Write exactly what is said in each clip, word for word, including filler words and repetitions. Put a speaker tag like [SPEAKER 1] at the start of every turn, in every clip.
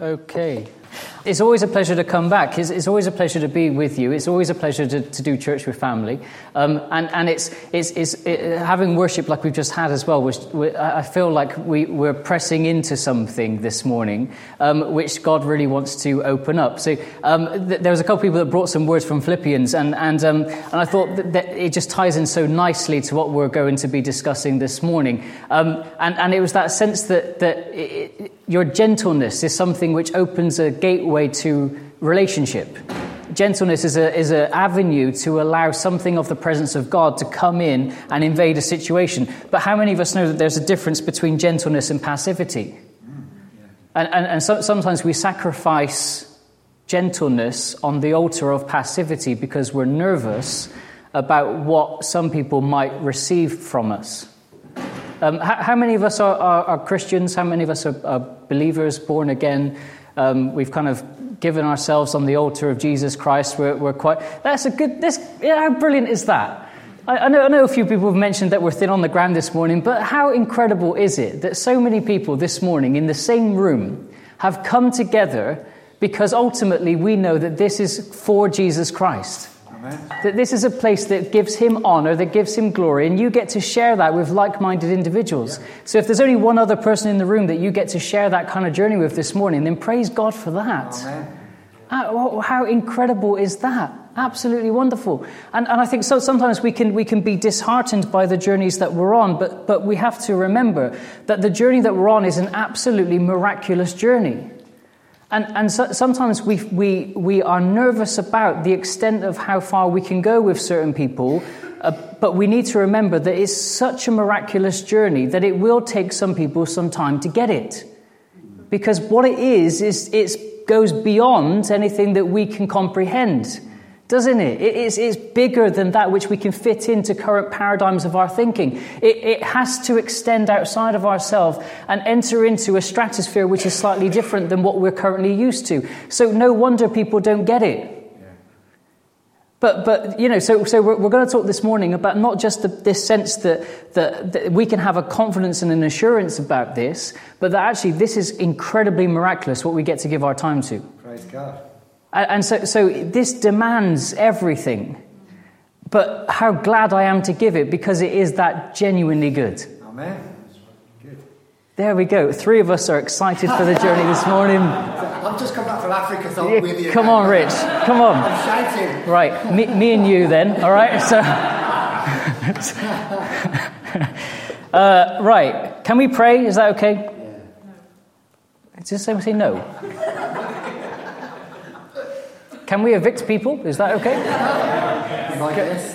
[SPEAKER 1] Okay. It's always a pleasure to come back. It's, it's always a pleasure to be with you. It's always a pleasure to, to do church with family. Um, and, and it's, it's, it's it, having worship like we've just had as well, which we, I feel like we, we're pressing into something this morning, um, which God really wants to open up. So um, th- there was a couple of people that brought some words from Philippians, and, and, um, and I thought that, that it just ties in so nicely to what we're going to be discussing this morning. Um, and, and it was that sense that, that it, your gentleness is something which opens a gateway to relationship. Gentleness is a is an avenue to allow something of the presence of God to come in and invade a situation. But how many of us know that there's a difference between gentleness and passivity? And, and, and so, sometimes we sacrifice gentleness on the altar of passivity because we're nervous about what some people might receive from us. Um, how, how many of us are, are, are Christians? How many of us are, are believers, born again? Um, we've kind of given ourselves on the altar of Jesus Christ. We're, we're quite. That's a good. This, yeah, how brilliant is that? I, I know. I know a few people have mentioned that we're thin on the ground this morning, but how incredible is it that so many people this morning in the same room have come together because ultimately we know that this is for Jesus Christ. Amen. That this is a place that gives him honor, that gives him glory, and you get to share that with like-minded individuals. Yeah. So if there's only one other person in the room that you get to share that kind of journey with this morning, then praise God for that. Amen. How, how incredible is that? Absolutely wonderful. And, and I think so sometimes we can we can be disheartened by the journeys that we're on, but but we have to remember that the journey that we're on is an absolutely miraculous journey. And and so, sometimes we we we are nervous about the extent of how far we can go with certain people, uh, but we need to remember that it's such a miraculous journey that it will take some people some time to get it, because what it is is it goes beyond anything that we can comprehend, doesn't it? It is it's bigger than that which we can fit into current paradigms of our thinking. It, it has to extend outside of ourselves and enter into a stratosphere which is slightly different than what we're currently used to. So no wonder people don't get it. Yeah. But, but you know, so so we're, we're going to talk this morning about not just the, this sense that, that, that we can have a confidence and an assurance about this, but that actually this is incredibly miraculous, what we get to give our time to.
[SPEAKER 2] Praise God.
[SPEAKER 1] And so, so this demands everything, but how glad I am to give it because it is that genuinely good.
[SPEAKER 2] Amen. Good.
[SPEAKER 1] There we go. Three of us are excited for the journey this morning.
[SPEAKER 2] I've just come back from Africa, so
[SPEAKER 1] yeah,
[SPEAKER 2] with you.
[SPEAKER 1] Come on, Rich. Come on.
[SPEAKER 2] I'm shouting.
[SPEAKER 1] Right, me, me and you then. All right. So, uh, right. Can we pray? Is that okay? Yeah. Just say, say no. Can we evict people? Is that okay?
[SPEAKER 2] Like this.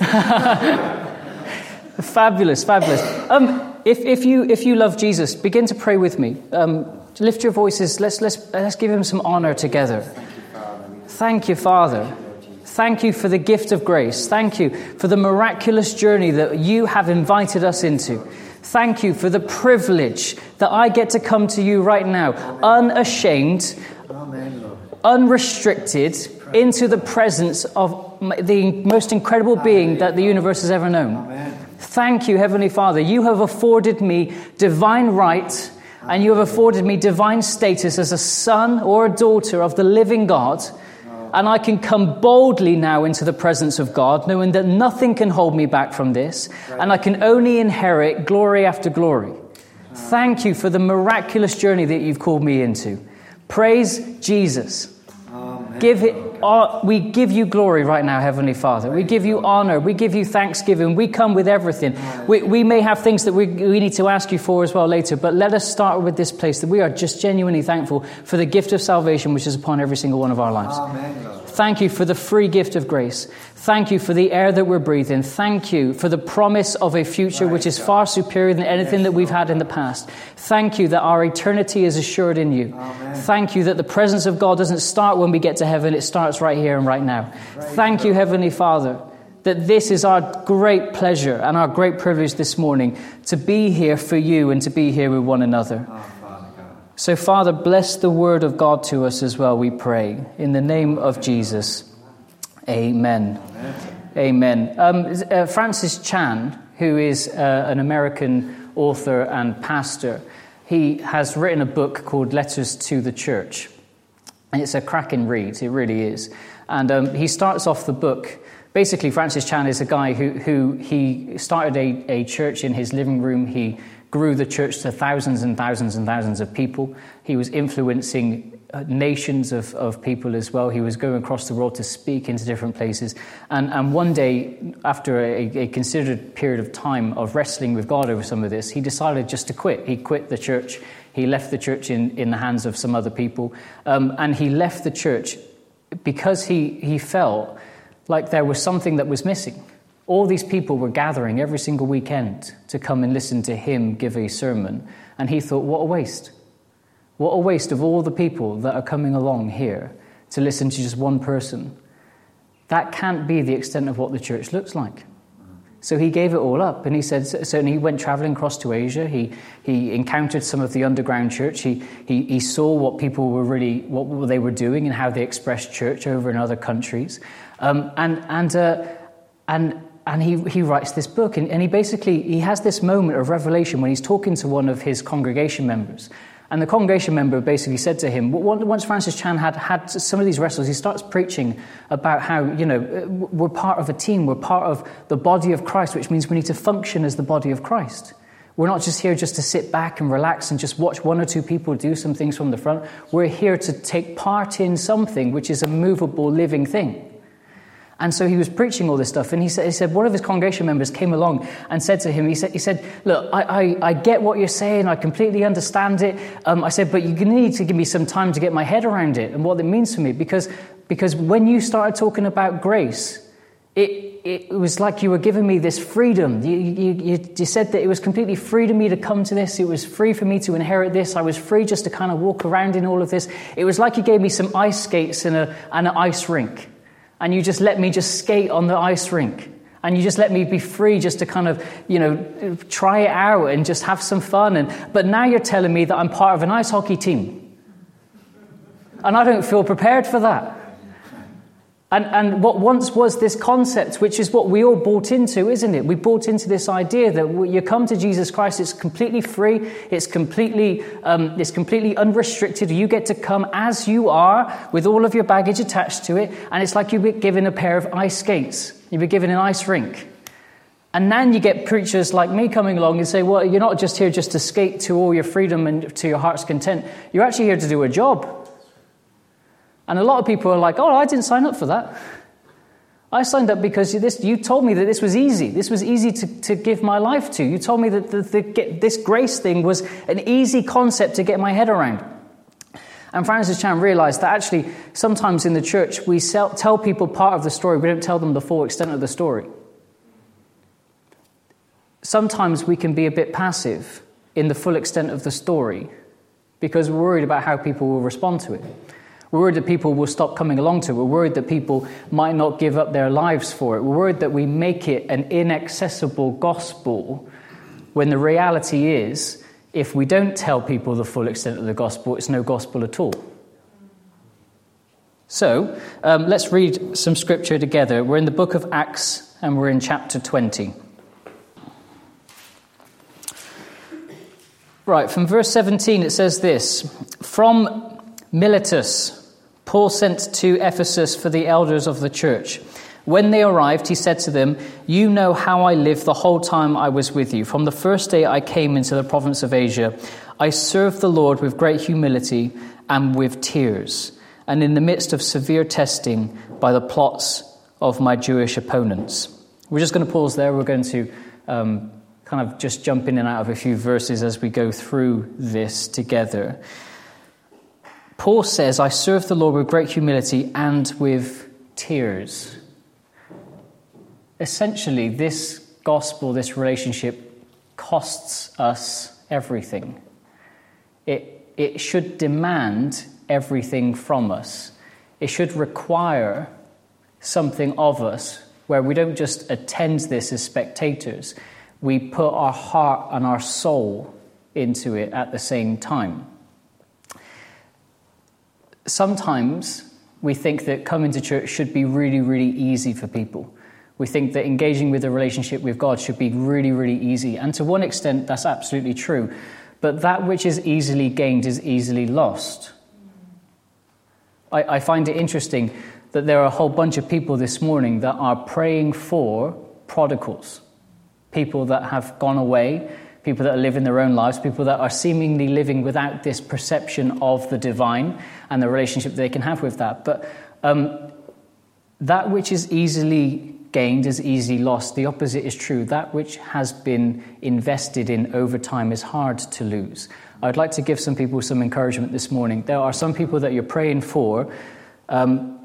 [SPEAKER 1] Fabulous, fabulous. Um, if if you if you love Jesus, begin to pray with me. Um, lift your voices. Let's let's let's give him some honor together. Thank you, Father. Thank you for the gift of grace. Thank you for the miraculous journey that you have invited us into. Thank you for the privilege that I get to come to you right now, unashamed, unrestricted, into the presence of the most incredible being that the universe has ever known. Amen. Thank you, Heavenly Father. You have afforded me divine right, and you have afforded me divine status as a son or a daughter of the living God. And I can come boldly now into the presence of God, knowing that nothing can hold me back from this, and I can only inherit glory after glory. Thank you for the miraculous journey that you've called me into. Praise Jesus. Give it. Uh, we give you glory right now, Heavenly Father. We give you honor. We give you thanksgiving. We come with everything. We, we may have things that we, we need to ask you for as well later, but let us start with this place that we are just genuinely thankful for the gift of salvation which is upon every single one of our lives. Amen. Thank you for the free gift of grace. Thank you for the air that we're breathing. Thank you for the promise of a future which is far superior than anything that we've had in the past. Thank you that our eternity is assured in you. Amen. Thank you that the presence of God doesn't start when we get to heaven. It starts right here and right now. Thank you, Heavenly Father, that this is our great pleasure and our great privilege this morning to be here for you and to be here with one another. So, Father, bless the word of God to us as well, we pray. In the name of Jesus. Amen. Amen. Amen. Um, uh, Francis Chan, who is uh, an American author and pastor, he has written a book called Letters to the Church. And it's a cracking read, it really is. And um, he starts off the book. Basically, Francis Chan is a guy who, who he started a, a church in his living room. He grew the church to thousands and thousands and thousands of people. He was influencing uh, nations of, of people as well. He was going across the world to speak into different places. And, and one day, after a, a considered period of time of wrestling with God over some of this, he decided just to quit. He quit the church. He left the church in, in the hands of some other people. Um, and he left the church because he, he felt like there was something that was missing. All these people were gathering every single weekend to come and listen to him give a sermon. And he thought, what a waste. What a waste of all the people that are coming along here to listen to just one person. That can't be the extent of what the church looks like. So he gave it all up, and he said, so and he went traveling across to Asia. He he encountered some of the underground church. He he he saw what people were really, what they were doing and how they expressed church over in other countries. Um, and and uh, and and he he writes this book, and, and he basically he has this moment of revelation when he's talking to one of his congregation members. And the congregation member basically said to him, once Francis Chan had had some of these wrestles, he starts preaching about how, you know, we're part of a team, we're part of the body of Christ, which means we need to function as the body of Christ. We're not just here just to sit back and relax and just watch one or two people do some things from the front. We're here to take part in something which is a movable, living thing. And so he was preaching all this stuff, and he said, he said one of his congregation members came along and said to him, he said, he said, look, I, I, I get what you're saying, I completely understand it. Um, I said, but you need to give me some time to get my head around it and what it means to me, because because when you started talking about grace, it it was like you were giving me this freedom. You, you, you, you said that it was completely free to me to come to this. It was free for me to inherit this. I was free just to kind of walk around in all of this. It was like you gave me some ice skates and a and an ice rink. And you just let me just skate on the ice rink. And you just let me be free just to kind of, you know, try it out and just have some fun. And but now you're telling me that I'm part of an ice hockey team. And I don't feel prepared for that. And and what once was this concept, which is what we all bought into, isn't it? We bought into this idea that you come to Jesus Christ, it's completely free, it's completely um, it's completely unrestricted. You get to come as you are with all of your baggage attached to it, and it's like you've been given a pair of ice skates. You've been given an ice rink. And then you get preachers like me coming along and say, well, you're not just here just to skate to all your freedom and to your heart's content. You're actually here to do a job. And a lot of people are like, oh, I didn't sign up for that. I signed up because this, you told me that this was easy. This was easy to, to give my life to. You told me that the, the, get, this grace thing was an easy concept to get my head around. And Francis Chan realized that actually sometimes in the church we sell, tell people part of the story. We don't tell them the full extent of the story. Sometimes we can be a bit passive in the full extent of the story because we're worried about how people will respond to it. We're worried that people will stop coming along to it. We're worried that people might not give up their lives for it. We're worried that we make it an inaccessible gospel when the reality is, if we don't tell people the full extent of the gospel, it's no gospel at all. So, um, let's read some scripture together. We're in the book of Acts, and we're in chapter twenty. Right, from verse seventeen it says this, from Miletus, Paul sent to Ephesus for the elders of the church. When they arrived, he said to them, you know how I lived the whole time I was with you. From the first day I came into the province of Asia, I served the Lord with great humility and with tears, and in the midst of severe testing by the plots of my Jewish opponents. We're just going to pause there. We're going to um, kind of just jump in and out of a few verses as we go through this together. Paul says, I serve the Lord with great humility and with tears. Essentially, this gospel, this relationship, costs us everything. It, it should demand everything from us. It should require something of us where we don't just attend this as spectators. We put our heart and our soul into it at the same time. Sometimes we think that coming to church should be really, really easy for people. We think that engaging with a relationship with God should be really, really easy. And to one extent, that's absolutely true. But that which is easily gained is easily lost. I, I find it interesting that there are a whole bunch of people this morning that are praying for prodigals, people that have gone away, people that are living their own lives, people that are seemingly living without this perception of the divine and the relationship they can have with that. But um, that which is easily gained is easily lost. The opposite is true. That which has been invested in over time is hard to lose. I'd like to give some people some encouragement this morning. There are some people that you're praying for um,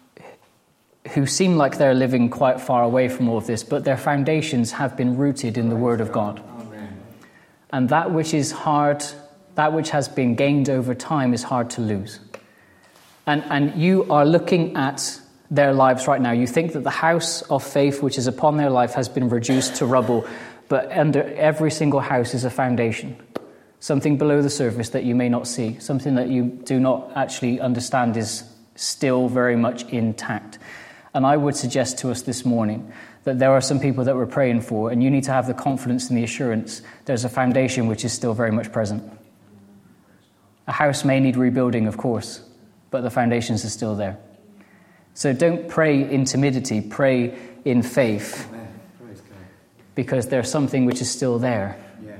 [SPEAKER 1] who seem like they're living quite far away from all of this, but their foundations have been rooted in the Word of God. Amen. And that which is hard, that which has been gained over time is hard to lose. And and you are looking at their lives right now. You think that the house of faith which is upon their life has been reduced to rubble, but under every single house is a foundation. Something below the surface that you may not see, something that you do not actually understand is still very much intact. And I would suggest to us this morning that there are some people that we're praying for, and you need to have the confidence and the assurance there's a foundation which is still very much present. A house may need rebuilding, of course, but the foundations are still there. So don't pray in timidity, pray in faith, because there's something which is still there. Yeah.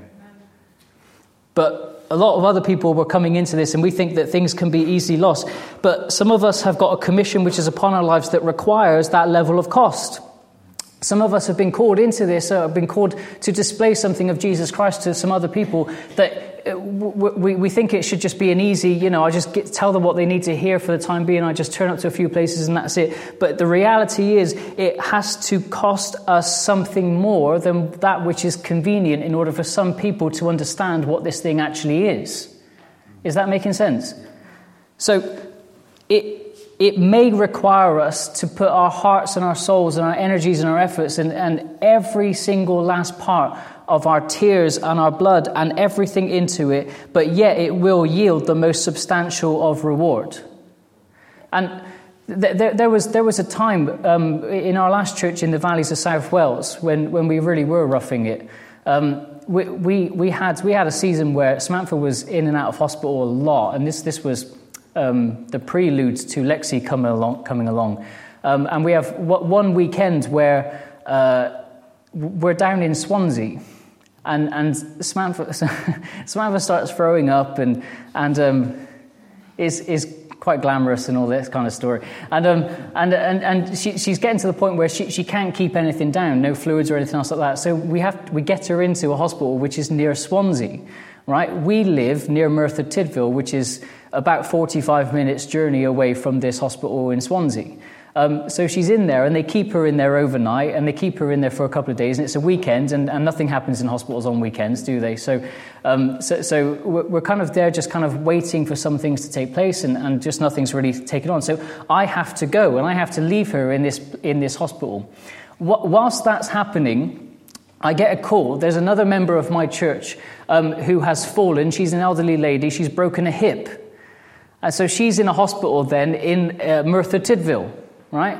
[SPEAKER 1] But a lot of other people were coming into this, and we think that things can be easily lost. But some of us have got a commission which is upon our lives that requires that level of cost. Some of us have been called into this, uh, have been called to display something of Jesus Christ to some other people that uh, we, we think it should just be an easy, you know, I just get, tell them what they need to hear for the time being. I just turn up to a few places and that's it. But the reality is it has to cost us something more than that which is convenient in order for some people to understand what this thing actually is. Is that making sense? So it... It may require us to put our hearts and our souls and our energies and our efforts and, and every single last part of our tears and our blood and everything into it, but yet it will yield the most substantial of reward. And th- there, there was there was a time um, in our last church in the valleys of South Wales when, when we really were roughing it. Um, we, we we had we had a season where Samantha was in and out of hospital a lot, and this this was. Um, the prelude to Lexi coming along, coming along. Um, and we have w- one weekend where uh, we're down in Swansea, and and Samantha, Samantha starts throwing up, and and um, is is quite glamorous and all this kind of story. And um and and and she she's getting to the point where she she can't keep anything down, no fluids or anything else like that. So we have we get her into a hospital which is near Swansea, right? We live near Merthyr Tydfil, which is about forty-five minutes journey away from this hospital in Swansea. Um, so she's in there, and they keep her in there overnight, and they keep her in there for a couple of days, and it's a weekend, and, and nothing happens in hospitals on weekends, do they? So um, so, so we're kind of there just kind of waiting for some things to take place, and, and just nothing's really taken on. So I have to go, and I have to leave her in this in this hospital. Wh- whilst that's happening, I get a call. There's another member of my church um, who has fallen. She's an elderly lady. She's broken a hip. And so she's in a hospital then in uh, Merthyr Tydfil, right?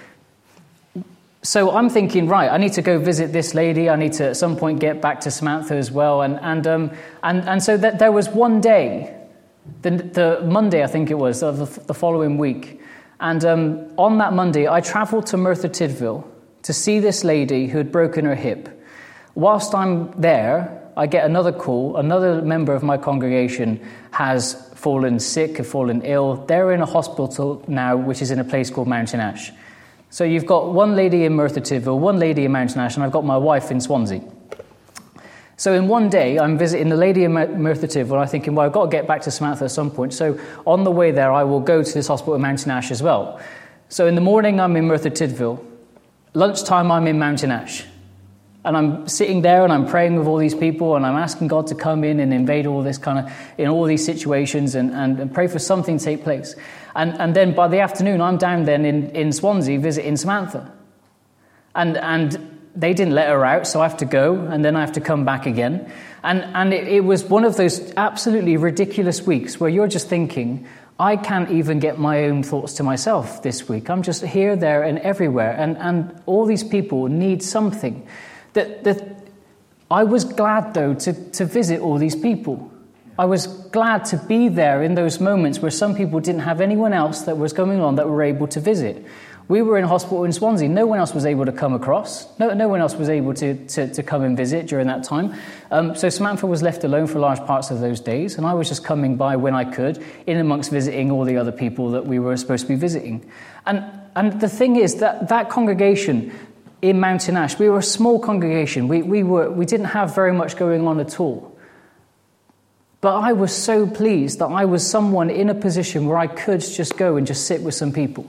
[SPEAKER 1] So I'm thinking, right, I need to go visit this lady. I need to at some point get back to Samantha as well. And and um, and, and so that there was one day, the, the Monday I think it was, of the, the following week. And um, on that Monday, I travelled to Merthyr Tydfil to see this lady who had broken her hip. Whilst I'm there, I get another call. Another member of my congregation has fallen sick, have fallen ill. They're in a hospital now, which is in a place called Mountain Ash. So you've got one lady in Merthyr Tydfil, one lady in Mountain Ash, and I've got my wife in Swansea. So in one day, I'm visiting the lady in Merthyr Tydfil, and I'm thinking, well, I've got to get back to Samantha at some point. So on the way there, I will go to this hospital in Mountain Ash as well. So in the morning, I'm in Merthyr Tydfil. Lunchtime, I'm in Mountain Ash. And I'm sitting there and I'm praying with all these people and I'm asking God to come in and invade all this kind of, in all these situations and, and, and pray for something to take place. And and then by the afternoon, I'm down then in, in Swansea visiting Samantha. And and they didn't let her out, so I have to go and then I have to come back again. And, and it, it was one of those absolutely ridiculous weeks where you're just thinking, I can't even get my own thoughts to myself this week. I'm just here, there and everywhere. And, and all these people need something. That, that I was glad, though, to, to visit all these people. I was glad to be there in those moments where some people didn't have anyone else that was going on that were able to visit. We were in hospital in Swansea. No one else was able to come across. No, no one else was able to, to, to come and visit during that time. Um, so Samantha was left alone for large parts of those days, and I was just coming by when I could, in amongst visiting all the other people that we were supposed to be visiting. And and the thing is that that congregation in Mountain Ash, we were a small congregation. We we were we didn't have very much going on at all. But I was so pleased that I was someone in a position where I could just go and just sit with some people.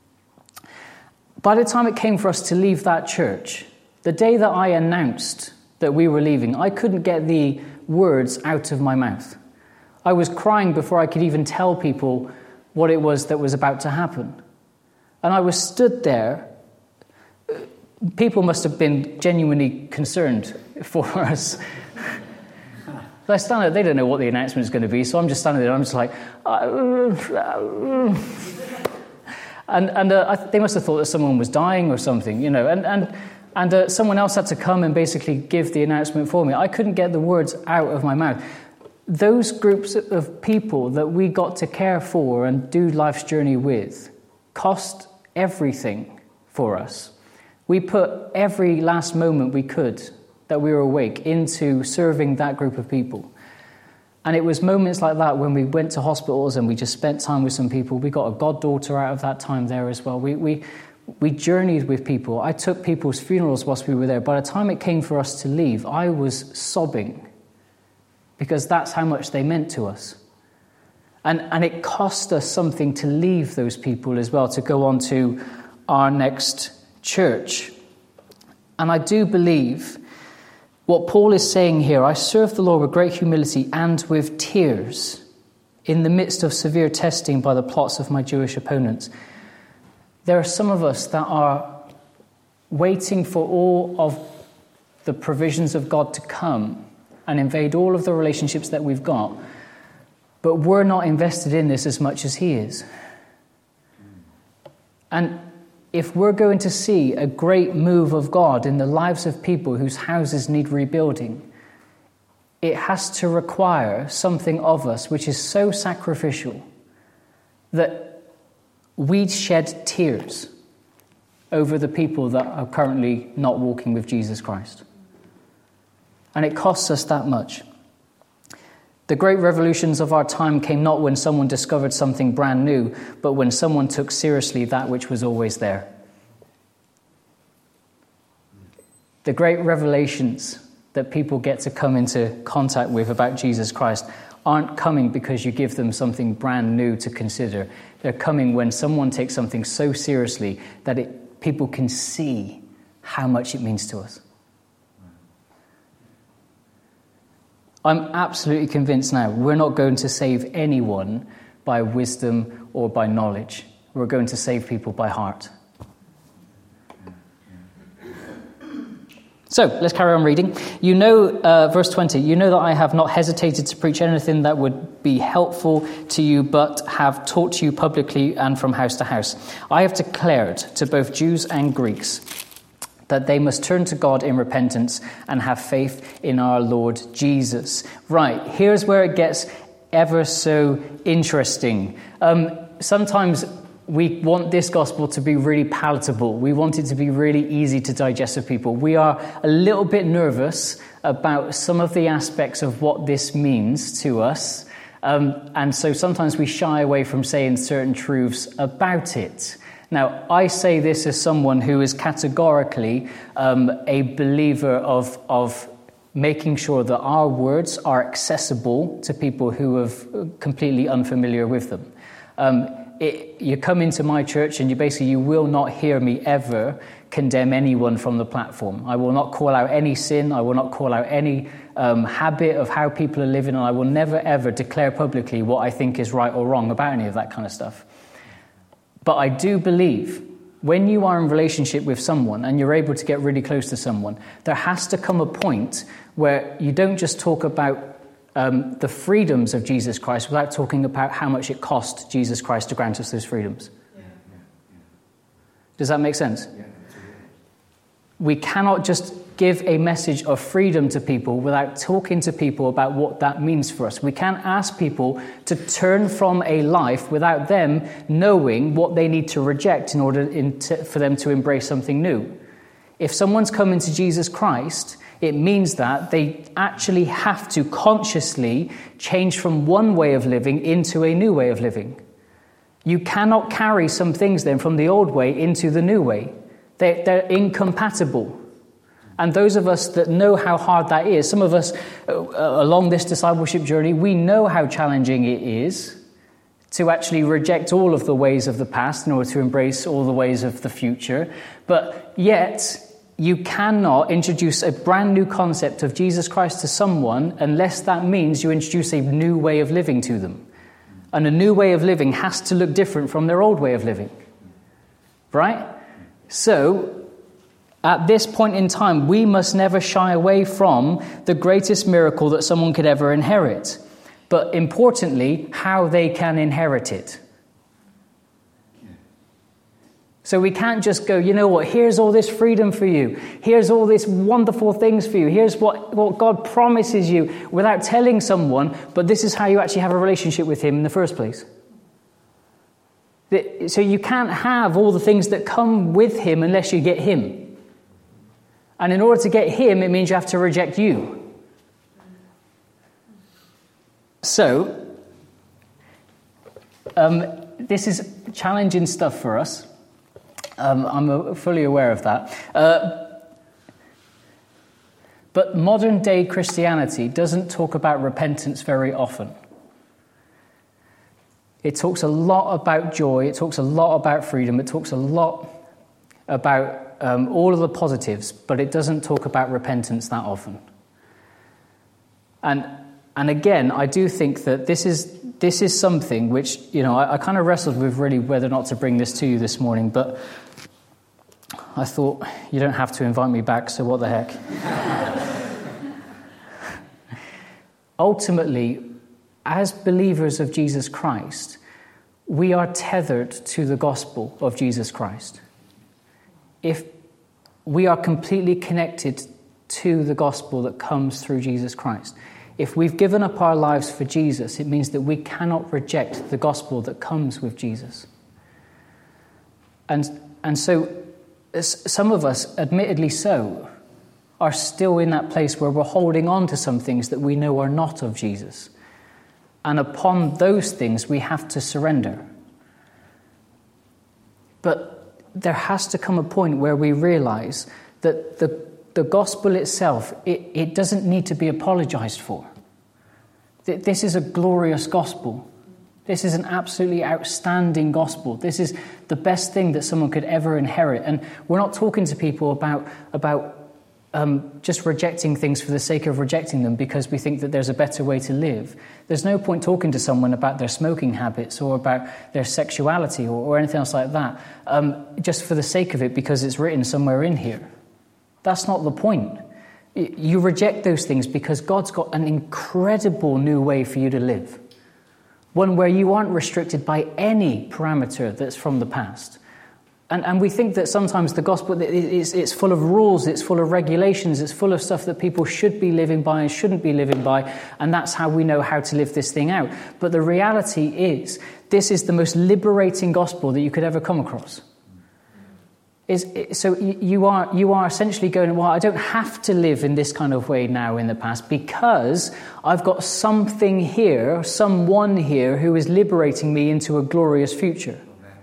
[SPEAKER 1] By the time it came for us to leave that church, the day that I announced that we were leaving, I couldn't get the words out of my mouth. I was crying before I could even tell people what it was that was about to happen. And I was stood there. People must have been genuinely concerned for us. I stand there, they don't know what the announcement is going to be, so I'm just standing there, I'm just like... Uh, And, and uh, I th- they must have thought that someone was dying or something, you know. And and and uh, someone else had to come and basically give the announcement for me. I couldn't get the words out of my mouth. Those groups of people that we got to care for and do life's journey with cost everything for us. We put every last moment we could that we were awake into serving that group of people. And it was moments like that when we went to hospitals and we just spent time with some people. We got a goddaughter out of that time there as well. We we we journeyed with people. I took people's funerals whilst we were there. By the time it came for us to leave, I was sobbing because that's how much they meant to us. And and it cost us something to leave those people as well, to go on to our next church. And I do believe what Paul is saying here, I serve the Lord with great humility and with tears in the midst of severe testing by the plots of my Jewish opponents. There are some of us that are waiting for all of the provisions of God to come and invade all of the relationships that we've got, but we're not invested in this as much as he is. And if we're going to see a great move of God in the lives of people whose houses need rebuilding, it has to require something of us which is so sacrificial that we shed tears over the people that are currently not walking with Jesus Christ. And it costs us that much. The great revolutions of our time came not when someone discovered something brand new, but when someone took seriously that which was always there. The great revelations that people get to come into contact with about Jesus Christ aren't coming because you give them something brand new to consider. They're coming when someone takes something so seriously that it, people can see how much it means to us. I'm absolutely convinced now we're not going to save anyone by wisdom or by knowledge. We're going to save people by heart. So, let's carry on reading. You know, uh, verse twenty, you know that I have not hesitated to preach anything that would be helpful to you, but have taught you publicly and from house to house. I have declared to both Jews and Greeks that they must turn to God in repentance and have faith in our Lord Jesus. Right, here's where it gets ever so interesting. Um, sometimes we want this gospel to be really palatable. We want it to be really easy to digest for people. We are a little bit nervous about some of the aspects of what this means to us. Um, and so sometimes we shy away from saying certain truths about it. Now, I say this as someone who is categorically um, a believer of, of making sure that our words are accessible to people who are completely unfamiliar with them. Um, it, you come into my church and you basically, you will not hear me ever condemn anyone from the platform. I will not call out any sin. I will not call out any um, habit of how people are living, and I will never ever declare publicly what I think is right or wrong about any of that kind of stuff. But I do believe when you are in relationship with someone and you're able to get really close to someone, there has to come a point where you don't just talk about um, the freedoms of Jesus Christ without talking about how much it cost Jesus Christ to grant us those freedoms. Yeah. Does that make sense? Yeah. We cannot just give a message of freedom to people without talking to people about what that means for us. We can't ask people to turn from a life without them knowing what they need to reject in order in to, for them to embrace something new. If someone's coming to Jesus Christ, it means that they actually have to consciously change from one way of living into a new way of living. You cannot carry some things then from the old way into the new way. They're, they're incompatible. And those of us that know how hard that is, some of us uh, along this discipleship journey, we know how challenging it is to actually reject all of the ways of the past in order to embrace all the ways of the future. But yet, you cannot introduce a brand new concept of Jesus Christ to someone unless that means you introduce a new way of living to them. And a new way of living has to look different from their old way of living. Right? So, at this point in time, we must never shy away from the greatest miracle that someone could ever inherit. But importantly, how they can inherit it. So we can't just go, you know what, here's all this freedom for you. Here's all these wonderful things for you. Here's what, what God promises you without telling someone, but this is how you actually have a relationship with him in the first place. So you can't have all the things that come with him unless you get him. And in order to get him, it means you have to reject you. So, um, this is challenging stuff for us. Um, I'm fully aware of that. Uh, but modern day Christianity doesn't talk about repentance very often. It talks a lot about joy. It talks a lot about freedom. It talks a lot about um, all of the positives, but it doesn't talk about repentance that often. And and again, I do think that this is this is something which, you know, I, I kind of wrestled with really whether or not to bring this to you this morning, but I thought, you don't have to invite me back, so what the heck? Ultimately, as believers of Jesus Christ, we are tethered to the gospel of Jesus Christ. If we are completely connected to the gospel that comes through Jesus Christ. If we've given up our lives for Jesus, it means that we cannot reject the gospel that comes with Jesus. And, and so some of us, admittedly so, are still in that place where we're holding on to some things that we know are not of Jesus. And upon those things, we have to surrender. But there has to come a point where we realize that the, the gospel itself, it, it doesn't need to be apologized for. This is a glorious gospel. This is an absolutely outstanding gospel. This is the best thing that someone could ever inherit. And we're not talking to people about, about um, just rejecting things for the sake of rejecting them because we think that there's a better way to live. There's no point talking to someone about their smoking habits or about their sexuality or, or anything else like that, um, just for the sake of it because it's written somewhere in here. That's not the point. You reject those things because God's got an incredible new way for you to live. One where you aren't restricted by any parameter that's from the past. And, and we think that sometimes the gospel, it's, it's full of rules, it's full of regulations, it's full of stuff that people should be living by and shouldn't be living by, and that's how we know how to live this thing out. But the reality is, this is the most liberating gospel that you could ever come across. Is, so you are you are essentially going, well, I don't have to live in this kind of way now in the past because I've got something here, someone here who is liberating me into a glorious future.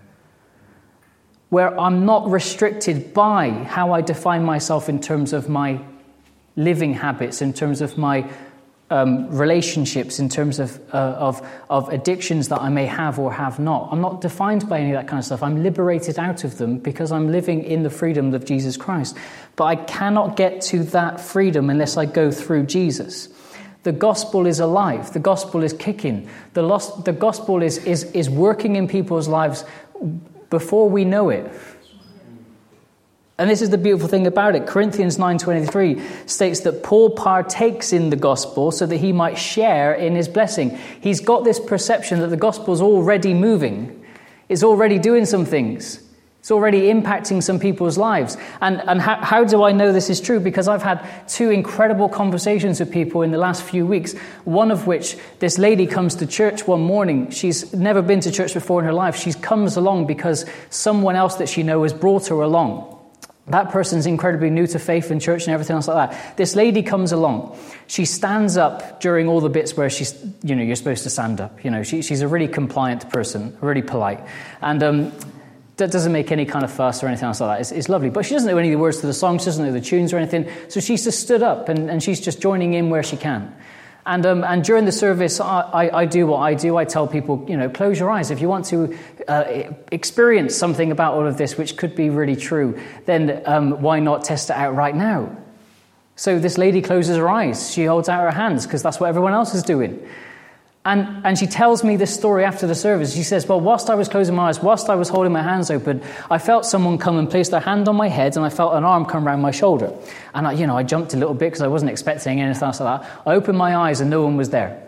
[SPEAKER 1] Where I'm not restricted by how I define myself in terms of my living habits, in terms of my um, relationships, in terms of, uh, of of addictions that I may have or have not. I'm not defined by any of that kind of stuff. I'm liberated out of them because I'm living in the freedom of Jesus Christ. But I cannot get to that freedom unless I go through Jesus. The gospel is alive. The gospel is kicking. The, lost, the gospel is, is, is working in people's lives before we know it. And this is the beautiful thing about it. Corinthians nine twenty-three states that Paul partakes in the gospel so that he might share in his blessing. He's got this perception that the gospel is already moving. It's already doing some things. It's already impacting some people's lives. And, and how, how do I know this is true? Because I've had two incredible conversations with people in the last few weeks, one of which, this lady comes to church one morning. She's never been to church before in her life. She comes along because someone else that she knows has brought her along. That person's incredibly new to faith and church and everything else like that. This lady comes along. She stands up during all the bits where she's, you know, you're supposed to stand up. You know, she, she's a really compliant person, really polite. And, um, that doesn't make any kind of fuss or anything else like that. It's, it's lovely. But she doesn't know any of the words to the song. She doesn't know the tunes or anything. So she's just stood up and, and she's just joining in where she can. And um, and during the service, I, I, I do what I do. I tell people, you know, close your eyes. If you want to uh, experience something about all of this, which could be really true, then um, why not test it out right now? So this lady closes her eyes. She holds out her hands because that's what everyone else is doing. And and she tells me this story after the service. She says, well, whilst I was closing my eyes, whilst I was holding my hands open, I felt someone come and place their hand on my head, and I felt an arm come around my shoulder. And I, you know, I jumped a little bit because I wasn't expecting anything else like that. I opened my eyes and no one was there.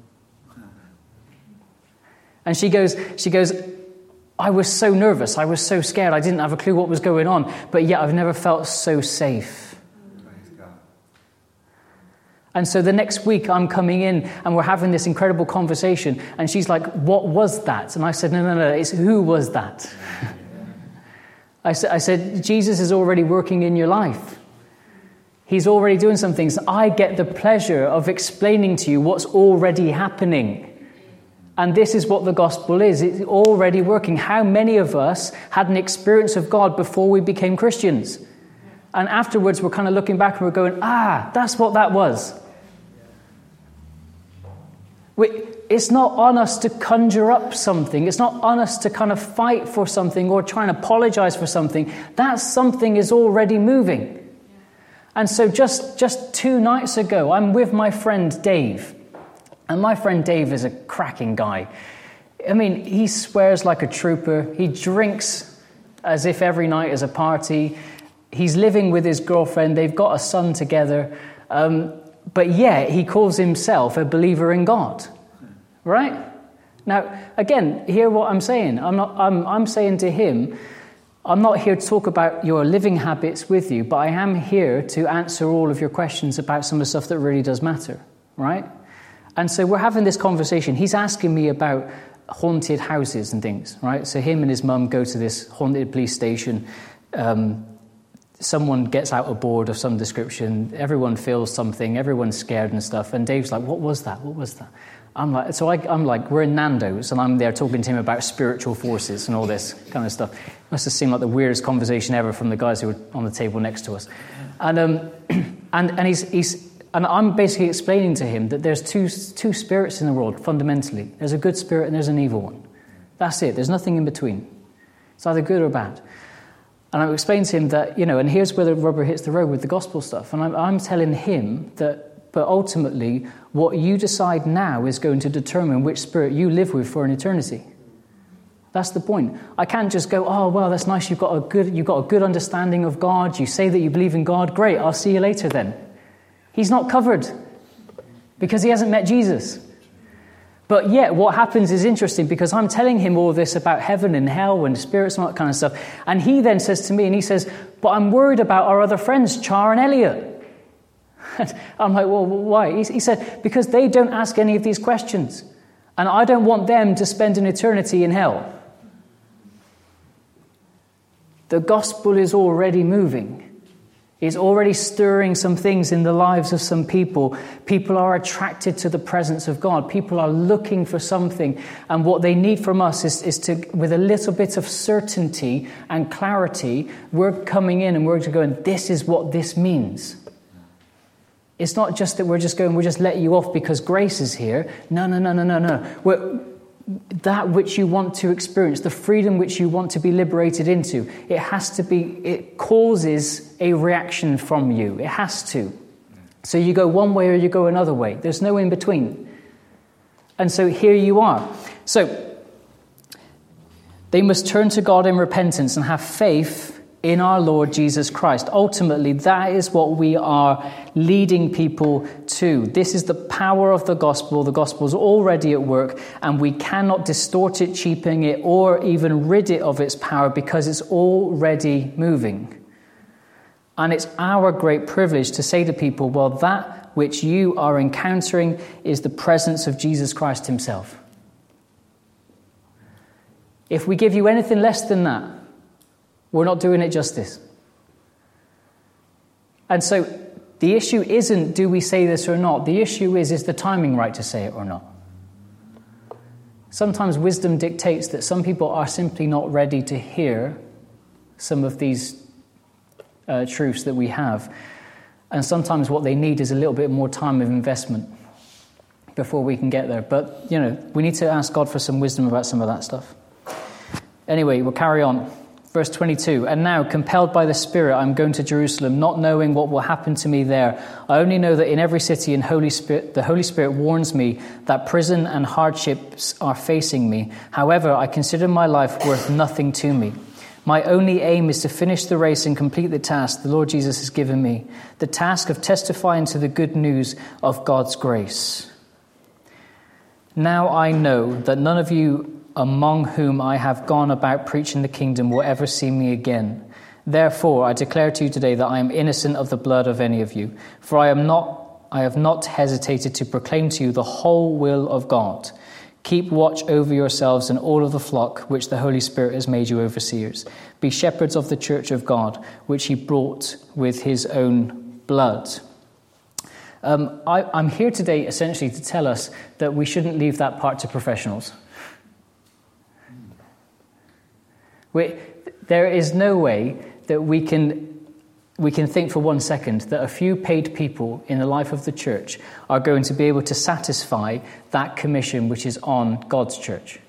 [SPEAKER 1] And she goes, she goes, I was so nervous. I was so scared. I didn't have a clue what was going on. But yet I've never felt so safe. And so the next week I'm coming in and we're having this incredible conversation. And she's like, what was that? And I said, no, no, no, it's who was that? I, said, I said, Jesus is already working in your life. He's already doing some things. I get the pleasure of explaining to you what's already happening. And this is what the gospel is. It's already working. How many of us had an experience of God before we became Christians? And afterwards we're kind of looking back and we're going, ah, that's what that was. It's not on us to conjure up something. It's not on us to kind of fight for something or try and apologize for something. That something is already moving. And so just, just two nights ago, I'm with my friend Dave. And my friend Dave is a cracking guy. I mean, he swears like a trooper. He drinks as if every night is a party. He's living with his girlfriend. They've got a son together. Um, but yet he calls himself a believer in God. Right? Now, again, hear what I'm saying. I'm not. I'm, I'm saying to him, I'm not here to talk about your living habits with you, but I am here to answer all of your questions about some of the stuff that really does matter. Right? And so we're having this conversation. He's asking me about haunted houses and things. Right? So him and his mum go to this haunted police station. Um, someone gets out a board of some description. Everyone feels something. Everyone's scared and stuff. And Dave's like, "What was that? What was that?" I'm like, so I, I'm like, we're in Nando's, and I'm there talking to him about spiritual forces and all this kind of stuff. It must have seemed like the weirdest conversation ever from the guys who were on the table next to us. And um, and and he's he's and I'm basically explaining to him that there's two two spirits in the world fundamentally. There's a good spirit and there's an evil one. That's it. There's nothing in between. It's either good or bad. And I explained to him that, you know, and here's where the rubber hits the road with the gospel stuff. And I'm, I'm telling him that, but ultimately, what you decide now is going to determine which spirit you live with for an eternity. That's the point. I can't just go, oh, well, that's nice. You've got a good, you've got a good understanding of God. You say that you believe in God. Great. I'll see you later then. He's not covered because he hasn't met Jesus. But yet what happens is interesting because I'm telling him all this about heaven and hell and spirits and all that kind of stuff. And he then says to me, and he says, but I'm worried about our other friends, Char and Elliot. I'm like, well, why? He said, because they don't ask any of these questions. And I don't want them to spend an eternity in hell. The gospel is already moving. It's already stirring some things in the lives of some people. People are attracted to the presence of God. People are looking for something. And what they need from us is, is to, with a little bit of certainty and clarity, we're coming in and we're going, this is what this means. It's not just that we're just going, we'll just let you off because grace is here. No, no, no, no, no, no. We're, that which you want to experience, the freedom which you want to be liberated into, it has to be, it causes a reaction from you. It has to. So you go one way or you go another way. There's no in between. And so here you are. So they must turn to God in repentance and have faith in our Lord Jesus Christ. Ultimately, that is what we are leading people to. This is the power of the gospel. The gospel is already at work, and we cannot distort it, cheapen it, or even rid it of its power because it's already moving. And it's our great privilege to say to people, well, that which you are encountering is the presence of Jesus Christ himself. If we give you anything less than that, we're not doing it justice. And so the issue isn't do we say this or not. The issue is, is the timing right to say it or not? Sometimes wisdom dictates that some people are simply not ready to hear some of these uh, truths that we have. And sometimes what they need is a little bit more time of investment before we can get there. But, you know, we need to ask God for some wisdom about some of that stuff. Anyway, we'll carry on. Verse twenty-two, and now, compelled by the Spirit, I'm going to Jerusalem, not knowing what will happen to me there. I only know that in every city in Holy Spirit, the Holy Spirit warns me that prison and hardships are facing me. However, I consider my life worth nothing to me. My only aim is to finish the race and complete the task the Lord Jesus has given me, the task of testifying to the good news of God's grace. Now I know that none of you among whom I have gone about preaching the kingdom will ever see me again. Therefore, I declare to you today that I am innocent of the blood of any of you, for I am not, I have not hesitated to proclaim to you the whole will of God. Keep watch over yourselves and all of the flock which the Holy Spirit has made you overseers. Be shepherds of the church of God, which he bought with his own blood. Um, I, I'm here today essentially to tell us that we shouldn't leave that part to professionals. We, there is no way that we can we can think for one second that a few paid people in the life of the church are going to be able to satisfy that commission which is on God's church.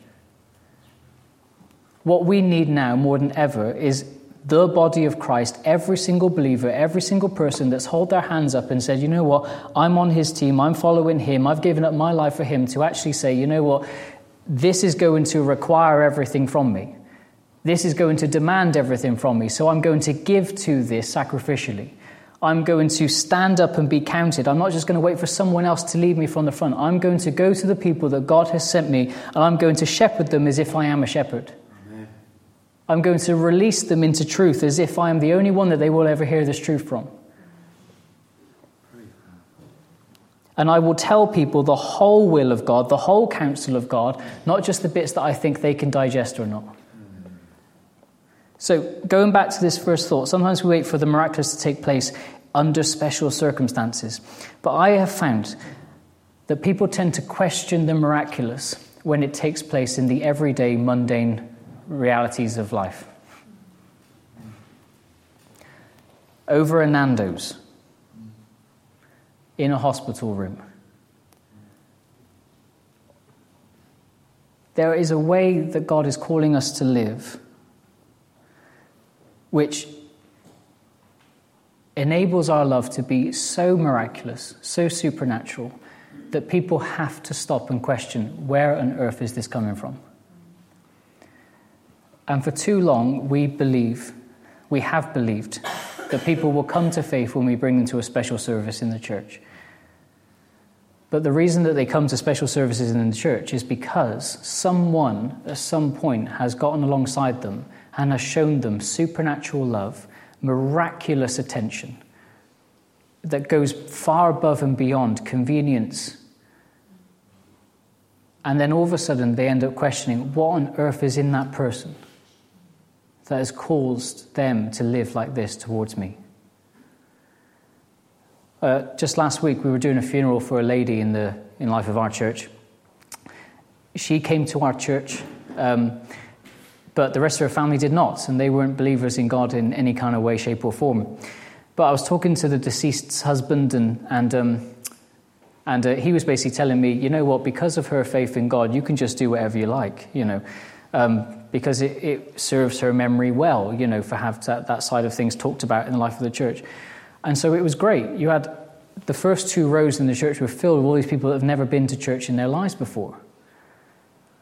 [SPEAKER 1] What we need now more than ever is the body of Christ, every single believer, every single person that's held their hands up and said, you know what, I'm on his team, I'm following him, I've given up my life for him, to actually say, you know what, this is going to require everything from me. This is going to demand everything from me, so I'm going to give to this sacrificially. I'm going to stand up and be counted. I'm not just going to wait for someone else to lead me from the front. I'm going to go to the people that God has sent me, and I'm going to shepherd them as if I am a shepherd. Amen. I'm going to release them into truth as if I am the only one that they will ever hear this truth from. And I will tell people the whole will of God, the whole counsel of God, not just the bits that I think they can digest or not. So going back to this first thought, sometimes we wait for the miraculous to take place under special circumstances. But I have found that people tend to question the miraculous when it takes place in the everyday, mundane realities of life. Over a Nando's, in a hospital room. There is a way that God is calling us to live which enables our love to be so miraculous, so supernatural, that people have to stop and question, where on earth is this coming from? And for too long, we believe, we have believed, that people will come to faith when we bring them to a special service in the church. But the reason that they come to special services in the church is because someone at some point has gotten alongside them and has shown them supernatural love, miraculous attention that goes far above and beyond convenience. And then all of a sudden they end up questioning, what on earth is in that person that has caused them to live like this towards me? Uh, just last week we were doing a funeral for a lady in the in life of our church. She came to our church, um, but the rest of her family did not, and they weren't believers in God in any kind of way, shape or form. But I was talking to the deceased's husband, and and um, and uh, he was basically telling me, you know what, because of her faith in God, you can just do whatever you like, you know, um, because it, it serves her memory well, you know, for have that, that side of things talked about in the life of the church. And so it was great. You had the first two rows in the church were filled with all these people that have never been to church in their lives before.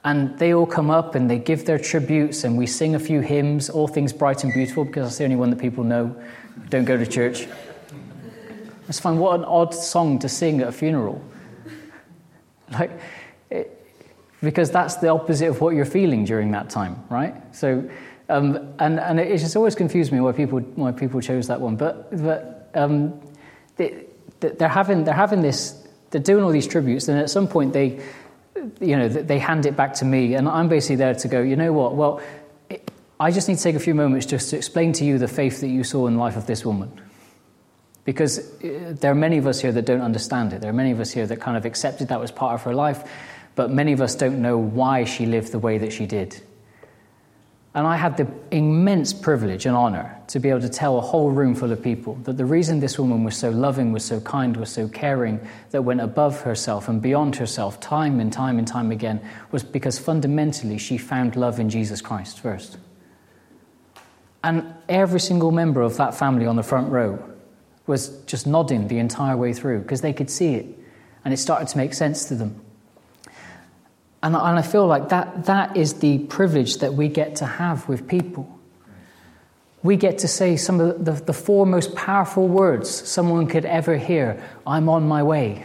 [SPEAKER 1] And they all come up and they give their tributes and we sing a few hymns, All Things Bright and Beautiful, because that's the only one that people know who don't go to church. I just find what an odd song to sing at a funeral. Like, it, because that's the opposite of what you're feeling during that time, right? So, um, and and it just always confused me why people why people chose that one. But but um, they, they're having they're having this, they're doing all these tributes, and at some point they. You know, they hand it back to me, and I'm basically there to go, you know what, well, it, I just need to take a few moments just to explain to you the faith that you saw in the life of this woman. Because there are many of us here that don't understand it. There are many of us here that kind of accepted that was part of her life, but many of us don't know why she lived the way that she did. And I had the immense privilege and honor to be able to tell a whole room full of people that the reason this woman was so loving, was so kind, was so caring, that went above herself and beyond herself time and time and time again, was because fundamentally she found love in Jesus Christ first. And every single member of that family on the front row was just nodding the entire way through because they could see it and it started to make sense to them. And I feel like that that is the privilege that we get to have with people. We get to say some of the, the four most powerful words someone could ever hear. I'm on my way.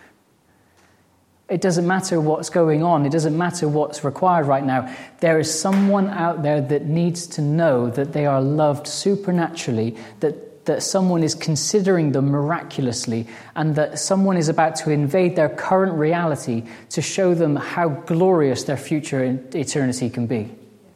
[SPEAKER 1] It doesn't matter what's going on. It doesn't matter what's required right now. There is someone out there that needs to know that they are loved supernaturally, that that someone is considering them miraculously, and that someone is about to invade their current reality to show them how glorious their future in eternity can be.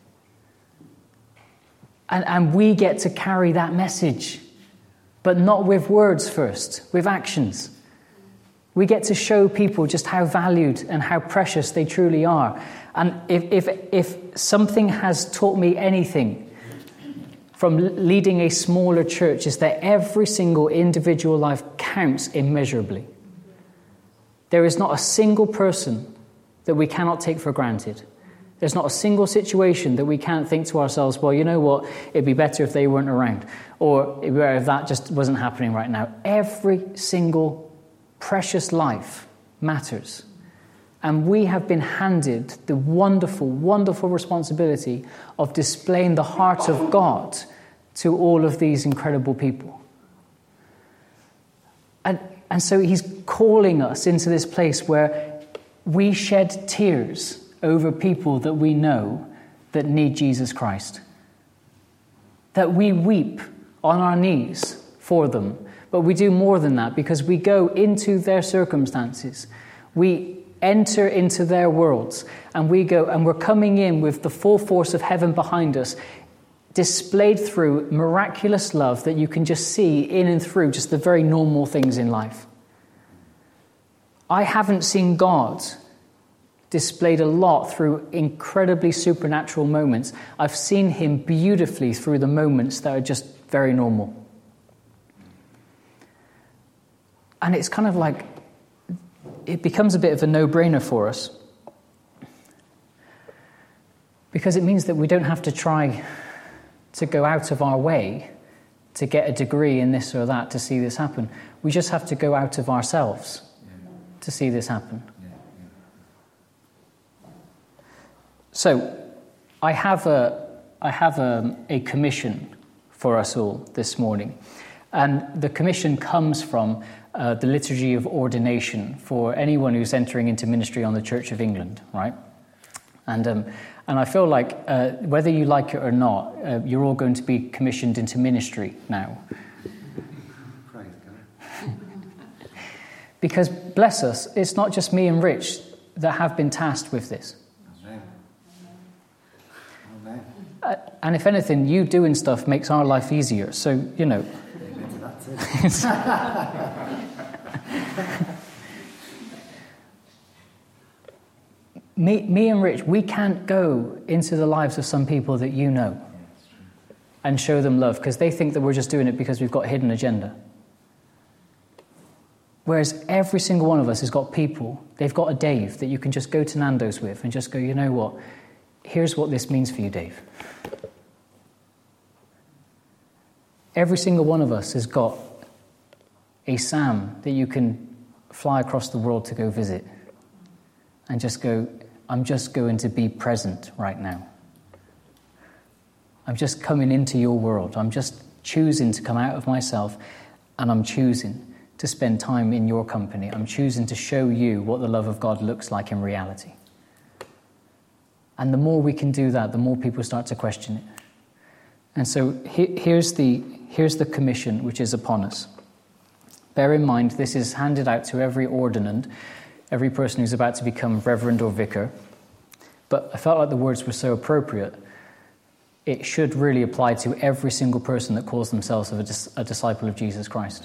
[SPEAKER 1] And, and we get to carry that message, but not with words first, with actions. We get to show people just how valued and how precious they truly are. And if if, if something has taught me anything from leading a smaller church, is that every single individual life counts immeasurably. There is not a single person that we cannot take for granted. There's not a single situation that we can't think to ourselves, well, you know what, it'd be better if they weren't around, or it'd be better if that just wasn't happening right now. Every single precious life matters. And we have been handed the wonderful, wonderful responsibility of displaying the heart of God to all of these incredible people. And, and so he's calling us into this place where we shed tears over people that we know that need Jesus Christ. That we weep on our knees for them. But we do more than that, because we go into their circumstances. We enter into their worlds, and we go, and we're coming in with the full force of heaven behind us, displayed through miraculous love that you can just see in and through just the very normal things in life. I haven't seen God displayed a lot through incredibly supernatural moments. I've seen him beautifully through the moments that are just very normal. And it's kind of like, it becomes a bit of a no-brainer for us, because it means that we don't have to try to go out of our way to get a degree in this or that to see this happen. We just have to go out of ourselves yeah. to see this happen. Yeah, yeah. So, I have a I have a, a commission for us all this morning, and the commission comes from Uh, the liturgy of ordination for anyone who's entering into ministry on the Church of England, right? And um, and I feel like uh, whether you like it or not, uh, you're all going to be commissioned into ministry now. Because, bless us, it's not just me and Rich that have been tasked with this. Amen. Amen. Uh, and if anything, you doing stuff makes our life easier. So, you know... me, me and Rich, we can't go into the lives of some people that you know and show them love because they think that we're just doing it because we've got a hidden agenda. Whereas every single one of us has got people, they've got a Dave that you can just go to Nando's with and just go, you know what, here's what this means for you, Dave. Every single one of us has got a Sam that you can fly across the world to go visit and just go, I'm just going to be present right now. I'm just coming into your world. I'm just choosing to come out of myself, and I'm choosing to spend time in your company. I'm choosing to show you what the love of God looks like in reality. And the more we can do that, the more people start to question it. And so he, here's the here's the commission which is upon us. Bear in mind, this is handed out to every ordinand, every person who's about to become reverend or vicar. But I felt like the words were so appropriate. It should really apply to every single person that calls themselves a, dis- a disciple of Jesus Christ.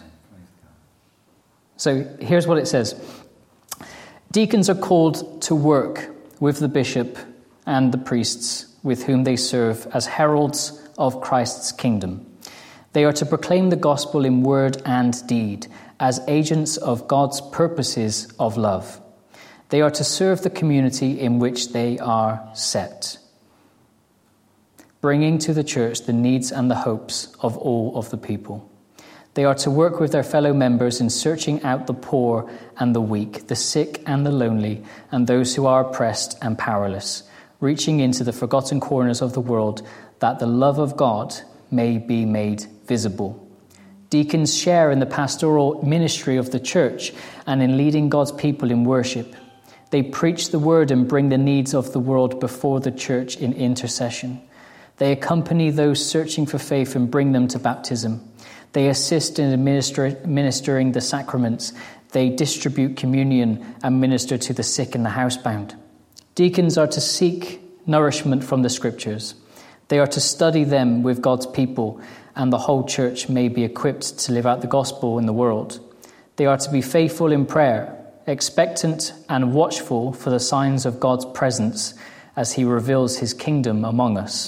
[SPEAKER 1] So here's what it says. Deacons are called to work with the bishop and the priests with whom they serve as heralds of Christ's kingdom. They are to proclaim the gospel in word and deed as agents of God's purposes of love. They are to serve the community in which they are set, bringing to the church the needs and the hopes of all of the people. They are to work with their fellow members in searching out the poor and the weak, the sick and the lonely, and those who are oppressed and powerless, reaching into the forgotten corners of the world that the love of God may be made visible. Deacons share in the pastoral ministry of the church and in leading God's people in worship. They preach the word and bring the needs of the world before the church in intercession. They accompany those searching for faith and bring them to baptism. They assist in administer, ministering the sacraments. They distribute communion and minister to the sick and the housebound. Deacons are to seek nourishment from the scriptures. They are to study them with God's people, and the whole church may be equipped to live out the gospel in the world. They are to be faithful in prayer, expectant and watchful for the signs of God's presence as he reveals his kingdom among us.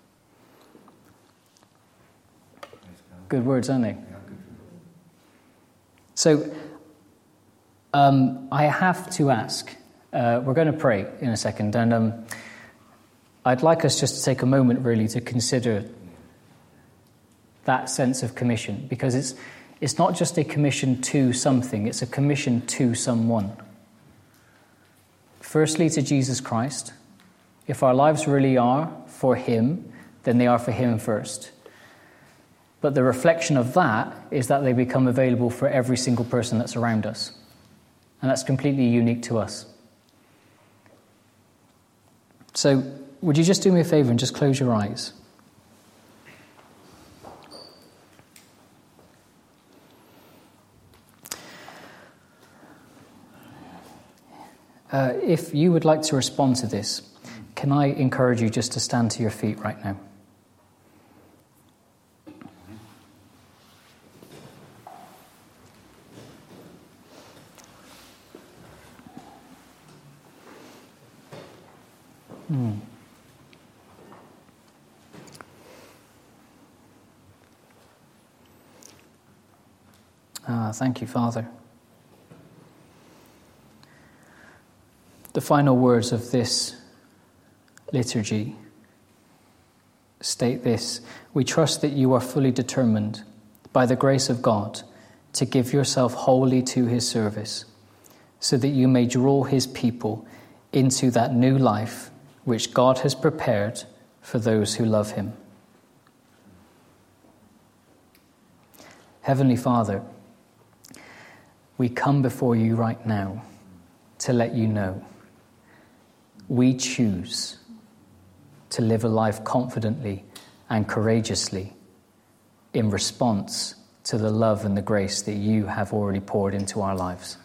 [SPEAKER 1] Good words, aren't they? So, um, I have to ask, uh, we're going to pray in a second, and um, I'd like us just to take a moment really to consider that sense of commission, because it's it's not just a commission to something, it's a commission to someone. Firstly, to Jesus Christ. If our lives really are for him, then they are for him first. But the reflection of that is that they become available for every single person that's around us. And that's completely unique to us. So, would you just do me a favor and just close your eyes? Uh, if you would like to respond to this, can I encourage you just to stand to your feet right now? Hmm. Ah, thank you, Father. The final words of this liturgy state this: we trust that you are fully determined, by the grace of God, to give yourself wholly to his service, so that you may draw his people into that new life which God has prepared for those who love him. Heavenly Father, we come before you right now to let you know we choose to live a life confidently and courageously in response to the love and the grace that you have already poured into our lives.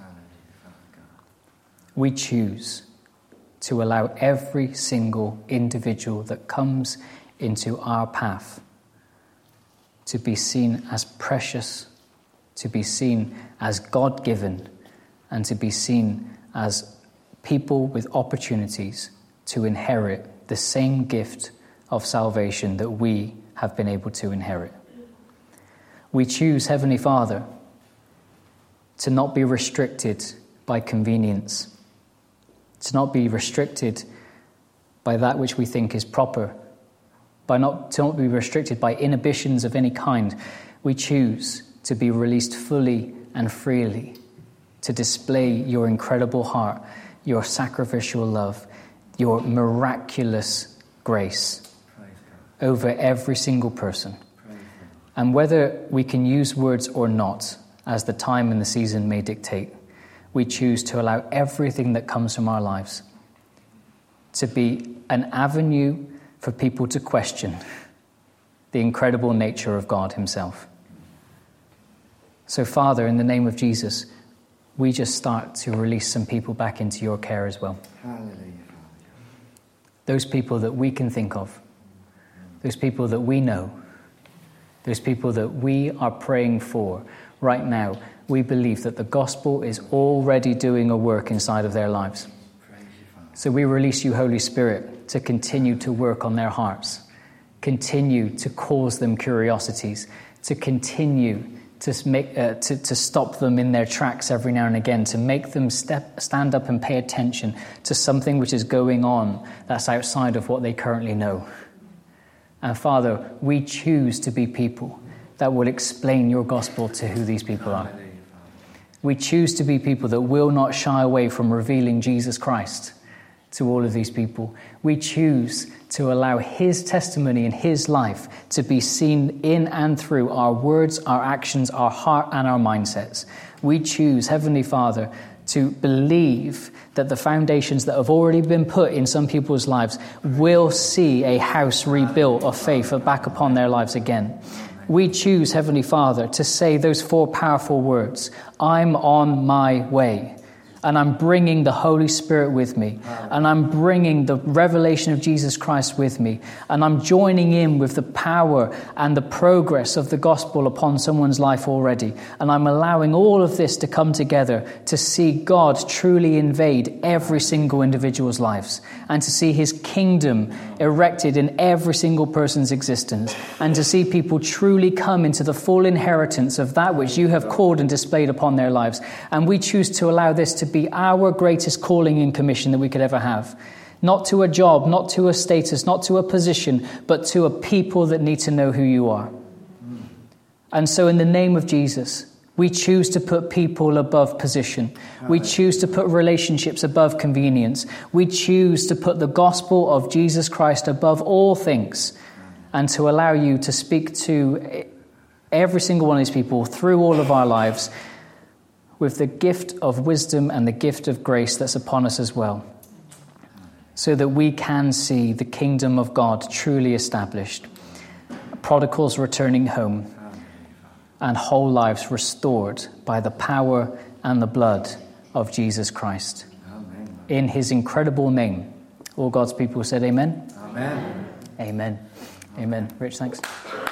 [SPEAKER 1] We choose to allow every single individual that comes into our path to be seen as precious, to be seen as God-given, and to be seen as people with opportunities to inherit the same gift of salvation that we have been able to inherit. We choose, Heavenly Father, to not be restricted by convenience, to not be restricted by that which we think is proper, by not to not be restricted by inhibitions of any kind. We choose to be released fully and freely, to display your incredible heart, your sacrificial love your miraculous grace over every single person. And whether we can use words or not, as the time and the season may dictate, we choose to allow everything that comes from our lives to be an avenue for people to question the incredible nature of God himself. So, Father, in the name of Jesus, we just start to release some people back into your care as well.
[SPEAKER 2] Hallelujah.
[SPEAKER 1] Those people that we can think of, those people that we know, those people that we are praying for right now, we believe that the gospel is already doing a work inside of their lives. So we release you, Holy Spirit, to continue to work on their hearts, continue to cause them curiosities, to continue to make uh, to, to stop them in their tracks every now and again, to make them step stand up and pay attention to something which is going on that's outside of what they currently know. And Father, we choose to be people that will explain your gospel to who these people are. We choose to be people that will not shy away from revealing Jesus Christ to all of these people. We choose to allow his testimony and his life to be seen in and through our words, our actions, our heart, and our mindsets. We choose, Heavenly Father, to believe that the foundations that have already been put in some people's lives will see a house rebuilt of faith back upon their lives again. We choose, Heavenly Father, to say those four powerful words: I'm on my way. And I'm bringing the Holy Spirit with me. And I'm bringing the revelation of Jesus Christ with me. And I'm joining in with the power and the progress of the gospel upon someone's life already. And I'm allowing all of this to come together to see God truly invade every single individual's lives. And to see his kingdom erected in every single person's existence. And to see people truly come into the full inheritance of that which you have called and displayed upon their lives. And we choose to allow this to be our greatest calling and commission that we could ever have. Not to a job, not to a status, not to a position, but to a people that need to know who you are. And so in the name of Jesus, we choose to put people above position. We choose to put relationships above convenience. We choose to put the gospel of Jesus Christ above all things, and to allow you to speak to every single one of these people through all of our lives, with the gift of wisdom and the gift of grace that's upon us as well, so that we can see the kingdom of God truly established, prodigals returning home, and whole lives restored by the power and the blood of Jesus Christ. Amen. In his incredible name, all God's people said amen?
[SPEAKER 2] Amen.
[SPEAKER 1] Amen. Amen. Rich, thanks.